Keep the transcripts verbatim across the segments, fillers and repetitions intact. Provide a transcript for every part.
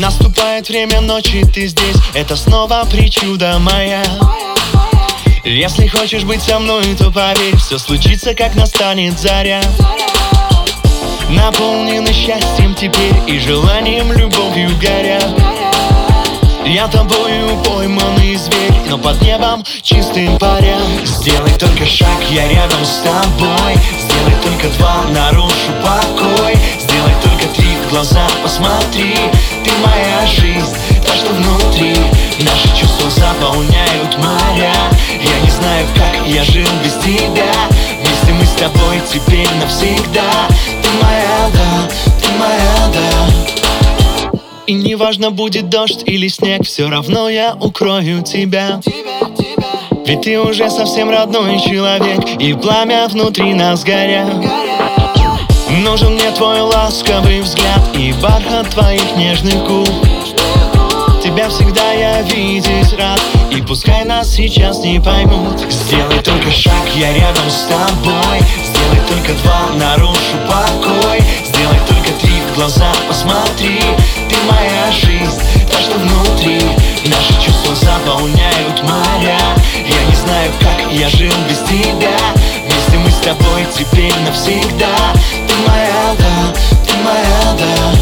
Наступает время ночи, ты здесь, это снова причуда моя. Если хочешь быть со мной, то поверь, все случится, как настанет заря. Наполнены счастьем теперь и желанием, любовью горя. Я тобою пойманный зверь, но под небом чистым паря. Сделай только шаг, я рядом с тобой. Сделай только два, нарушу покой. Сделай только три, в глаза посмотри. Ты моя жизнь, та, что внутри. Наши чувства заполняют моря. Я не знаю, как я жил без тебя. Вместе мы с тобой теперь навсегда. Ты моя, да, ты моя, да. И неважно, будет дождь или снег, все равно я укрою тебя. Ведь ты уже совсем родной человек, и пламя внутри нас горя. Нужен мне твой ласковый взгляд и бархат твоих нежных губ. Тебя всегда я видеть рад, и пускай нас сейчас не поймут. Сделай только шаг, я рядом с тобой. Сделай только два, нарушу покой. Сделай только три, в глаза посмотри. Ты моя жизнь, та, что внутри. Наши чувства заполняют моря. Я не знаю, как я жил без тебя. Вместе мы с тобой теперь навсегда. Ты моя, да, ты моя,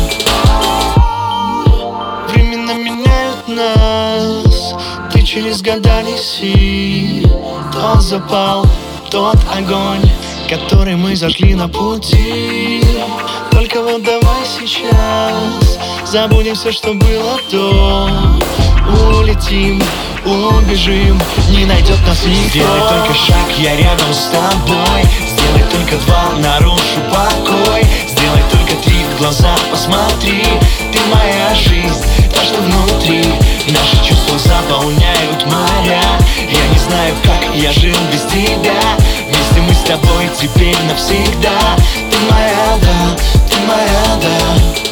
да. Времена меняют нас. Ты через года неси тот запал, тот огонь, который мы зажгли на пути. Только вот давай сейчас забудем все, что было до. Улетим, убежим, не найдет нас никто. Сделай только шаг, я рядом с тобой. Сделай только два, нарушу покой. Сделай только три, в глаза посмотри. Ты моя жизнь, та, что внутри. Наши чувства заполняют моря. Я не знаю, как я жил без тебя. Вместе мы с тобой теперь навсегда. Ты моя, да, ты моя, да.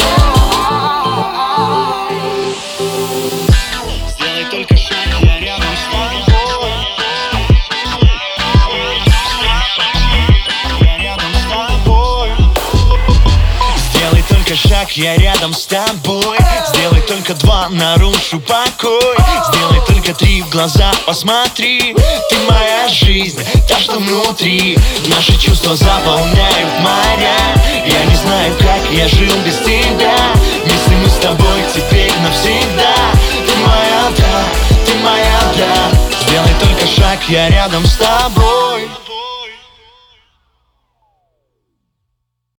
Сделай только шаг, я рядом с тобой. Я рядом с тобой. Сделай только шаг, я рядом с тобой. Сделай только два, нарушу покой. Сделай только три, в глаза посмотри. Ты моя жизнь, та, что внутри. Наши чувства заполняют моря. Я не знаю, как я жил без тебя. Вместе мы с тобой теперь навсегда. Ты моя, да, ты моя, да. Сделай только шаг, я рядом с тобой.